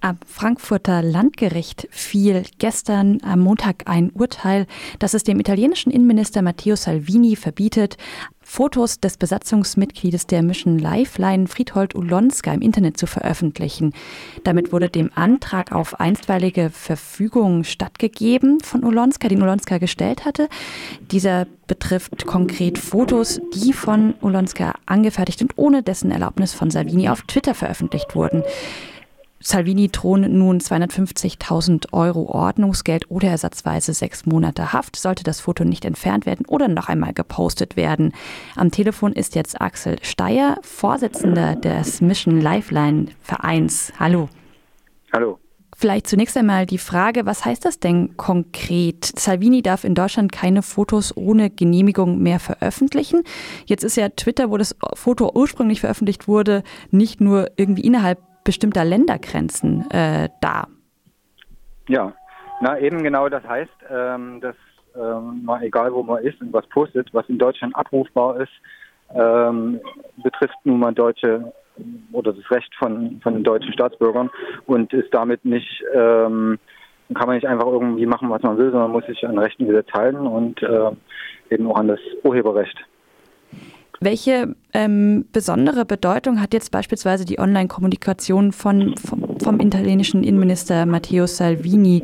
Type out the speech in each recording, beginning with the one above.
Am Frankfurter Landgericht fiel gestern am Montag ein Urteil, das es dem italienischen Innenminister Matteo Salvini verbietet, Fotos des Besatzungsmitgliedes der Mission Lifeline Fritold Ulonska im Internet zu veröffentlichen. Damit wurde dem Antrag auf einstweilige Verfügung stattgegeben von Ulonska, den Ulonska gestellt hatte. Dieser betrifft konkret Fotos, die von Ulonska angefertigt und ohne dessen Erlaubnis von Salvini auf Twitter veröffentlicht wurden. Salvini drohen nun 250.000 € Ordnungsgeld oder ersatzweise 6 Monate Haft, sollte das Foto nicht entfernt werden oder noch einmal gepostet werden. Am Telefon ist jetzt Axel Steyer, Vorsitzender des Mission Lifeline Vereins. Hallo. Hallo. Vielleicht zunächst einmal die Frage, was heißt das denn konkret? Salvini darf in Deutschland keine Fotos ohne Genehmigung mehr veröffentlichen. Jetzt ist ja Twitter, wo das Foto ursprünglich veröffentlicht wurde, nicht nur irgendwie innerhalb bestimmter Ländergrenzen da. Ja, eben genau das heißt, dass mal egal wo man ist und was postet, was in Deutschland abrufbar ist, betrifft nun mal Deutsche oder das Recht von den deutschen Staatsbürgern und ist damit nicht, kann man nicht einfach irgendwie machen, was man will, sondern muss sich an Rechten Gesetz halten und eben auch an das Urheberrecht. Welche besondere Bedeutung hat jetzt beispielsweise die Online-Kommunikation vom italienischen Innenminister Matteo Salvini?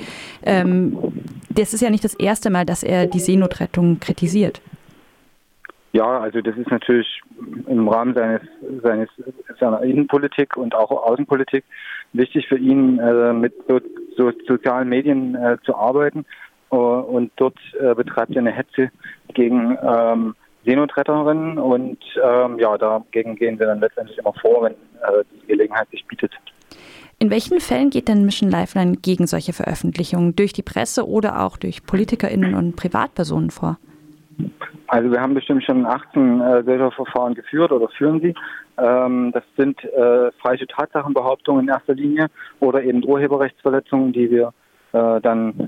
Das ist ja nicht das erste Mal, dass er die Seenotrettung kritisiert. Ja, also das ist natürlich im Rahmen seiner Innenpolitik und auch Außenpolitik wichtig für ihn, mit so sozialen Medien zu arbeiten. Und dort betreibt er eine Hetze gegen Seenotretterinnen und dagegen gehen wir dann letztendlich immer vor, wenn die Gelegenheit sich bietet. In welchen Fällen geht denn Mission Lifeline gegen solche Veröffentlichungen? Durch die Presse oder auch durch PolitikerInnen und Privatpersonen vor? Also wir haben bestimmt schon 18 solcher Verfahren geführt oder führen sie. Das sind falsche Tatsachenbehauptungen in erster Linie oder eben Urheberrechtsverletzungen, die wir dann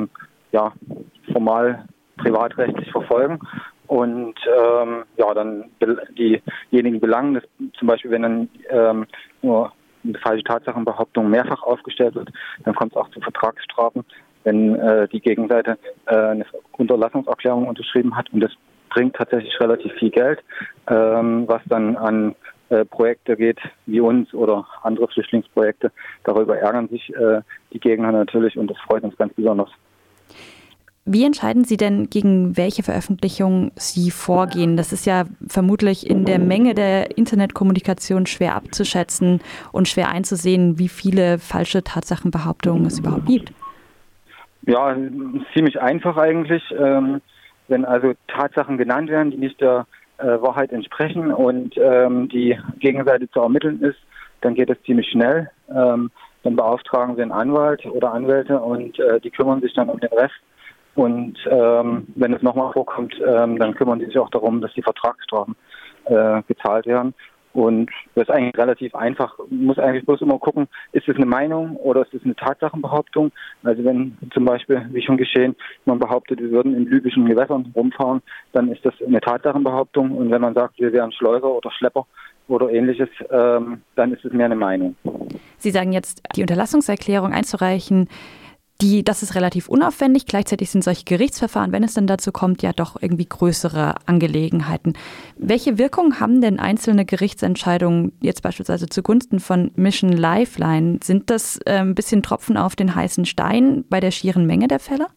formal privatrechtlich verfolgen. Und dann diejenigen belangen, dass zum Beispiel, wenn dann nur eine falsche Tatsachenbehauptung mehrfach aufgestellt wird, dann kommt es auch zu Vertragsstrafen, wenn die Gegenseite eine Unterlassungserklärung unterschrieben hat. Und das bringt tatsächlich relativ viel Geld, was dann an Projekte geht wie uns oder andere Flüchtlingsprojekte. Darüber ärgern sich die Gegner natürlich und das freut uns ganz besonders. Wie entscheiden Sie denn, gegen welche Veröffentlichung Sie vorgehen? Das ist ja vermutlich in der Menge der Internetkommunikation schwer abzuschätzen und schwer einzusehen, wie viele falsche Tatsachenbehauptungen es überhaupt gibt. Ja, ziemlich einfach eigentlich. Wenn also Tatsachen genannt werden, die nicht der Wahrheit entsprechen und die Gegenseite zu ermitteln ist, dann geht es ziemlich schnell. Dann beauftragen wir einen Anwalt oder Anwälte und die kümmern sich dann um den Rest. Und wenn es nochmal vorkommt, dann kümmern die sich auch darum, dass die Vertragsstrafen gezahlt werden. Und das ist eigentlich relativ einfach. Man muss eigentlich bloß immer gucken, ist es eine Meinung oder ist es eine Tatsachenbehauptung? Also wenn zum Beispiel, wie schon geschehen, man behauptet, wir würden in libyschen Gewässern rumfahren, dann ist das eine Tatsachenbehauptung. Und wenn man sagt, wir wären Schleuser oder Schlepper oder ähnliches, dann ist es mehr eine Meinung. Sie sagen jetzt, die Unterlassungserklärung einzureichen, das ist relativ unaufwendig. Gleichzeitig sind solche Gerichtsverfahren, wenn es dann dazu kommt, ja doch irgendwie größere Angelegenheiten. Welche Wirkung haben denn einzelne Gerichtsentscheidungen jetzt beispielsweise zugunsten von Mission Lifeline? Sind das ein bisschen Tropfen auf den heißen Stein bei der schieren Menge der Fälle?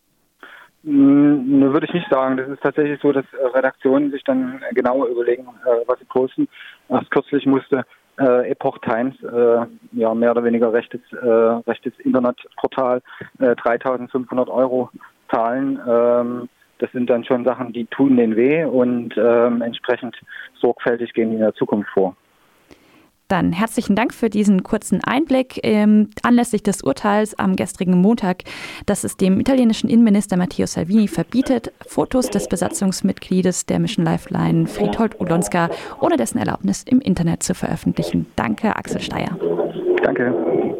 Würde ich nicht sagen. Das ist tatsächlich so, dass Redaktionen sich dann genauer überlegen, was sie posten. Erst kürzlich musste Epoch Times, mehr oder weniger rechtes Internetportal, 3.500 € zahlen. Das sind dann schon Sachen, die tun denen weh und entsprechend sorgfältig gehen die in der Zukunft vor. Dann herzlichen Dank für diesen kurzen Einblick anlässlich des Urteils am gestrigen Montag, dass es dem italienischen Innenminister Matteo Salvini verbietet, Fotos des Besatzungsmitgliedes der Mission Lifeline Fritold Ulonska ohne dessen Erlaubnis im Internet zu veröffentlichen. Danke, Axel Steyer. Danke.